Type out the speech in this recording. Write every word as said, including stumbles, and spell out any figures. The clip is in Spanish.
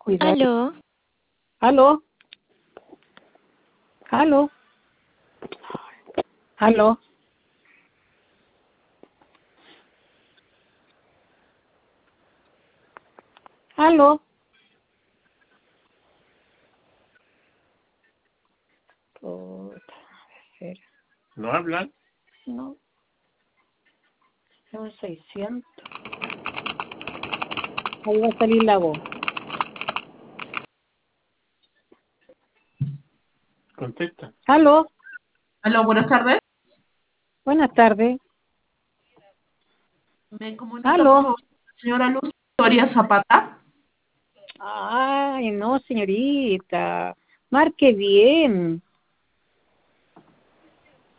Cuidado. Aló, ¿Aló? ¿Aló? ¿Aló? ¿Aló? Puta, espera. ¿No hablan? No. Es un seiscientos. Ahí va a salir la voz. Contesta. ¿Aló? Aló, buenas tardes. Buenas tardes. Me comunica, por ¿Aló? favor, señora Luz Victoria Zapata. Ay, no, señorita. Marque bien.